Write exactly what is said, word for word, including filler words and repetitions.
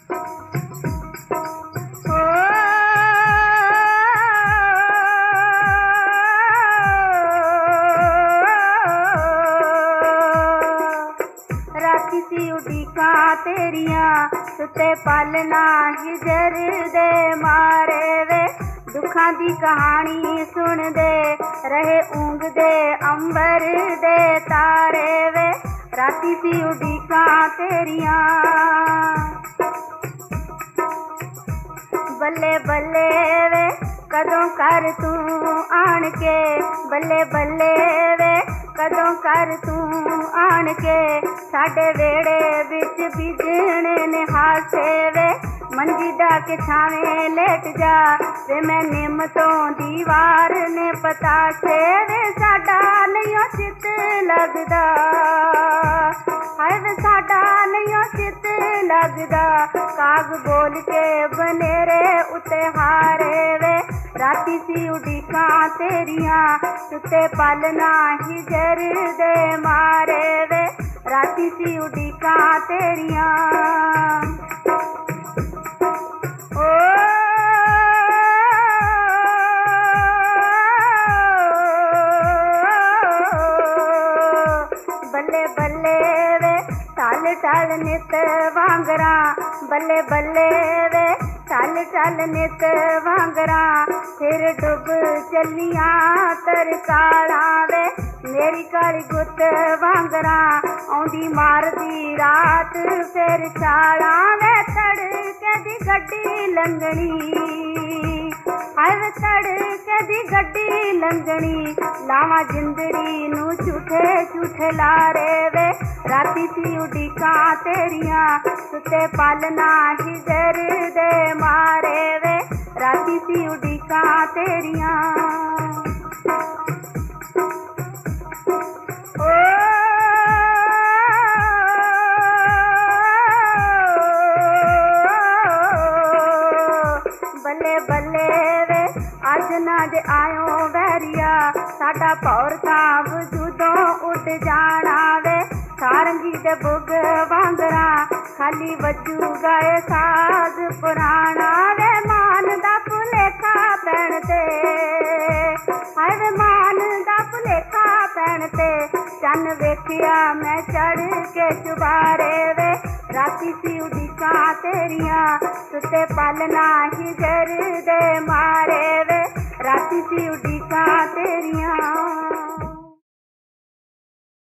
सी उड़ीका तेरिया सुते पालना हिजर दे मारे वे दुखा दी कहानी सुन दे रहे ऊंग दे अंबर दे तारे वे राती सी उड़ीका तेरिया बल्ले बल्ले वे कदों कर तू आन के बल्ले बल्ले वे कदों कर तू आन के साडे वेड़े विच बिजण ने हासे वे मंजी डा के छावे लेट जा वे मैं निम तो दीवार ने पता से वे साडा नहीं चित लगदा हाय वे साडा नहीं चित लगदा काग बोल के बनेरे उते हारे वे राती सी उड़ीका तेरिया सुते पालना हिजर दे मारे वे राती सी उड़ीका तेरिया ओ बल्ले बल्ले वे टाल टाल नित वांगरा बल्ले बल्ले वे टाल टाल नित वांगरा फिर डुब चलिया तर काला वे मेरी काली गुत वांगरा आउंदी मारदी रात फिर छाला वे तड़के दी गड्डी लंघनी हाय वे तड़के दी गड्डी लंघनी लावा जिंदड़ी नू झूठे झूठे लारे वे राती सी उड़ीका तेरिया सुते पालना हिजर दे मारे वे राती सी उड़ीका तेरिया ओ बल्ले बल्ले वे अज ना जे आयो बैरिया साडा पौर काव जुदों उड़ जाना वे सारंगी दे बुग वांगरा खाली वजू गए साज पुराना वे मान दा भुलेखा पैण ते हाय वे मान दा भुलेखा पैण ते चन वेखिया मैं चढ़ के चुबारे वे राती सी उड़ीका तेरिया सुते पालना हिजर दे मारे वे राती सी उड़ीका तेरिया।